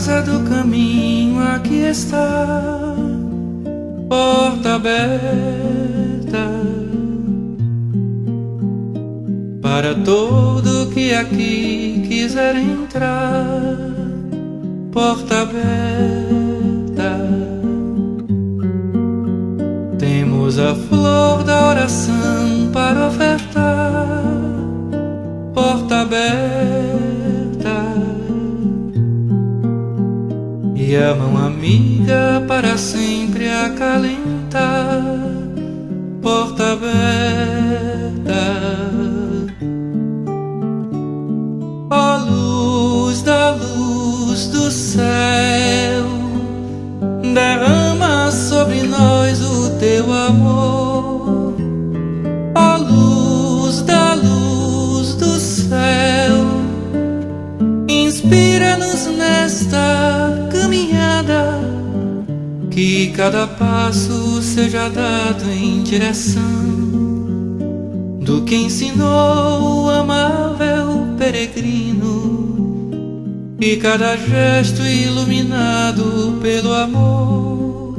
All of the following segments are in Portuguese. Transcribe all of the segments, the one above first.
casa do caminho aqui está, porta aberta para todo que aqui quiser entrar, porta aberta. Temos a flor da oração para ofertar, porta aberta. E a mão amiga para sempre acalentar, porta aberta. Ó luz do céu, derrama sobre nós o teu amor. Ó luz do céu, inspira-nos nesta caminhada, que cada passo seja dado em direção do que ensinou o amável peregrino, e cada gesto iluminado pelo amor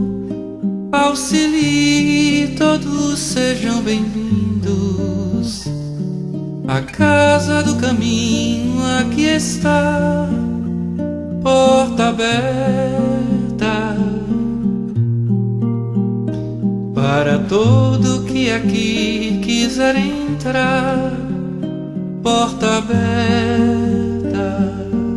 auxilie, todos sejam bem-vindos. A casa do caminho aqui está, porta aberta para todo que aqui quiser entrar, porta aberta.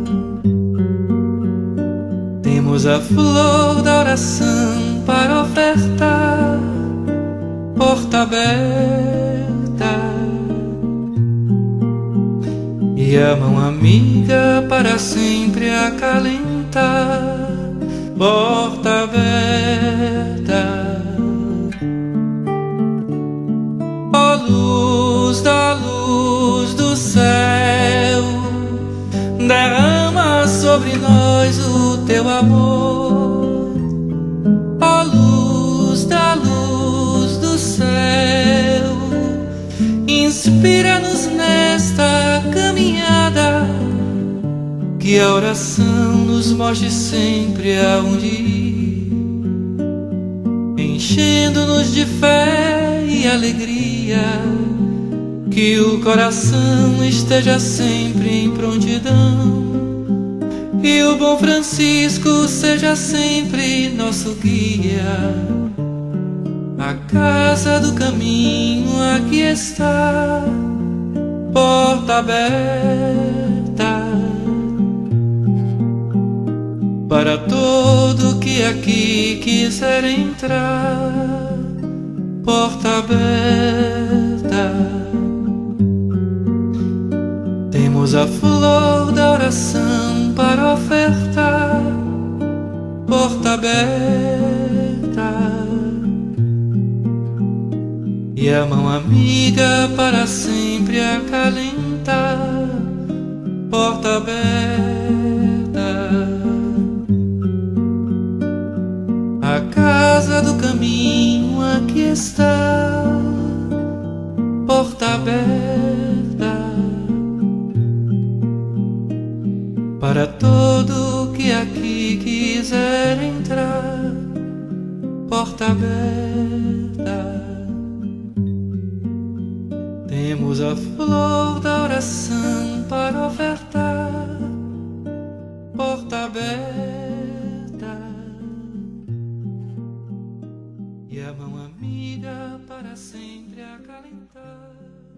Temos a flor da oração para ofertar, porta aberta. E a mão amiga para sempre acalentar, porta aberta. Ó luz do céu, derrama sobre nós o teu amor. Ó luz do céu, inspira-nos nesta caminhada, que a oração nos mostre sempre aonde ir, enchendo-nos de fé e alegria, que o coração esteja sempre em prontidão, e o bom Francisco seja sempre nosso guia. A casa do caminho aqui está, porta aberta para todo que aqui quiser entrar, porta aberta. Temos a flor da oração para ofertar, porta aberta. E a mão amiga para sempre acalentar, porta aberta. A casa do caminho aqui está, porta aberta para todo que aqui quiser entrar, porta aberta. Temos a flor da oração para ofertar, porta aberta. E a mão amiga para sempre acalentar,